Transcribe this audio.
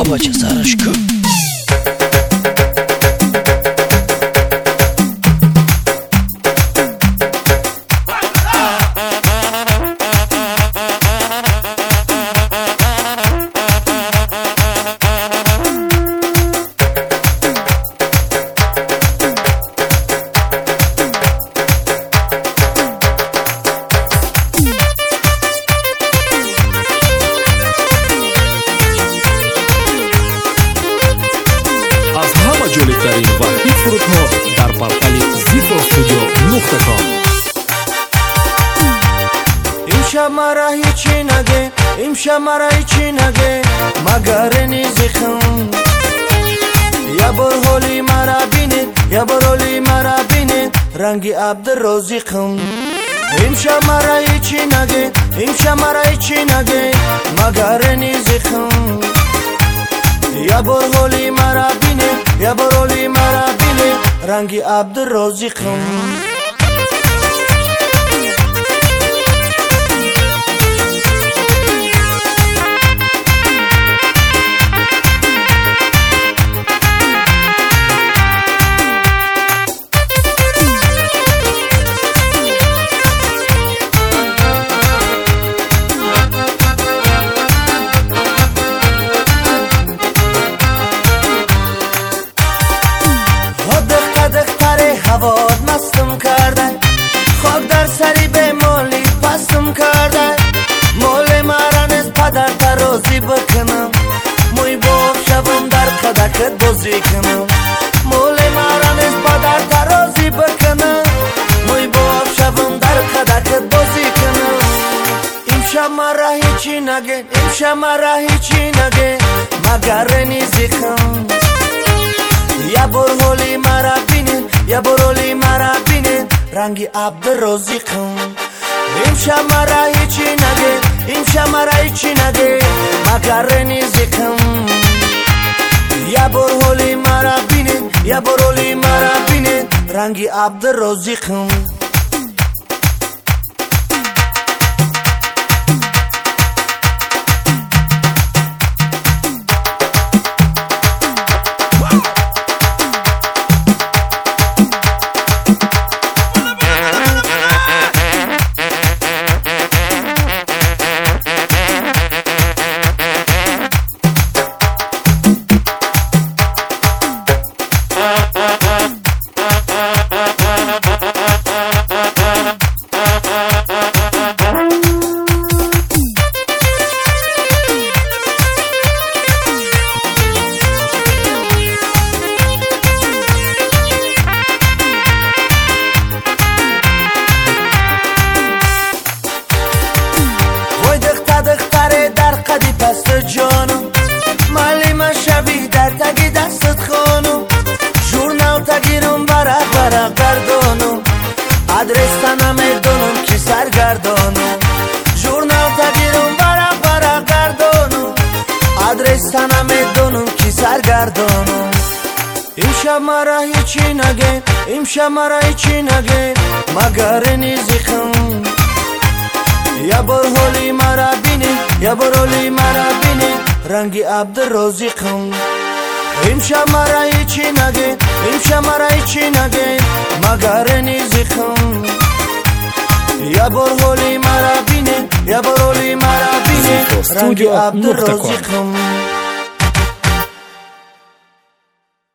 бача сарашку. ҷолибтарин ва ҳит фурудҳо дар портали zifostudio.com. имшаб мара ҳичи наге, имшаб мара ҳичи наге, магаре низихам. Я бор ҳоли мара бинед, я бор ҳоли мара бинед, ранги абдурозиқам. имшаб мара ҳичи наге, имшаб мара ҳичи наге, магаре низихам. Я бор ҳоли мара бинед, я бор ҳоли мара бинед, ранги абдурозиқам. ҳавод мастам карда, хок дар сари бемоли пастам карда. моле мара нест падарта розӣ бикунам, мӯй боб шавам дар қадакат бозӣ кунам. моле мара нест падарта розӣ бикунам, мӯй боб шавам дар қадакат бозӣ кунам. имшаб мара ҳичи наге, имшаб мара ҳичи наге, магаре низихам. я бор ҳоли мара бинед, я бор ҳоли мара бинед, ранги абдурозиқам. имшаб мара ҳичи наге, имшаб мара ҳичи наге, магаре низихам. я бор ҳоли мара бинед, я бор ҳоли мара бинед, ранги абдурозиқам. جانم معلم شوی در تگی دستت خانم، جورنال تگیرم برق برق گردانم، آدرس تنم دونم کی سرگردانم. جورنال تگیرم برق برق گردانم، آدرس تنم دونم کی سرگردانم. امشب مرا هیچی نگه، امشب مرا هیچی نگه، مگر نیزیخم. یا بار حالی مرا بینی، یا بار حالی مرا بینی، رنگی عبدالرازقم. امشب مرا هیچی نگه، امشب مرا هیچی نگه، مگر نیزیخم. یا بار حالی مرا بینی، یا بار حالی مرا بینی، رنگی عبدالرازقم.